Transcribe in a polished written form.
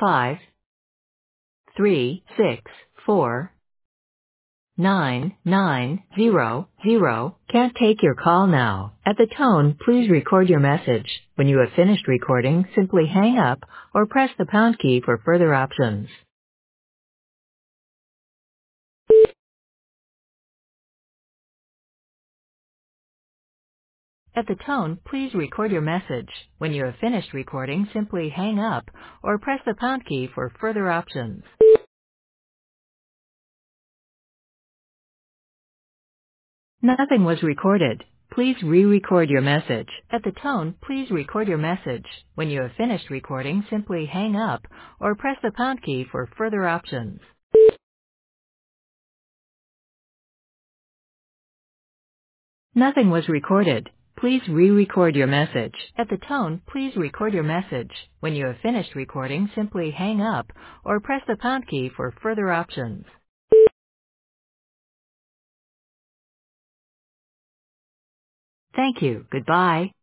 5, 3, 6, 4, 9, 9, 0, 0. Can't take your call now. At the tone, please record your message. When you have finished recording, simply hang up or press the pound key for further options. At the tone, please record your message. When you have finished recording, simply hang up or press the pound key for further options. Nothing was recorded. Please re-record your message. At the tone, please record your message. When you have finished recording, simply hang up or press the pound key for further options. Nothing was recorded. Please re-record your message. At the tone, please record your message. When you have finished recording, simply hang up or press the pound key for further options. Thank you. Goodbye.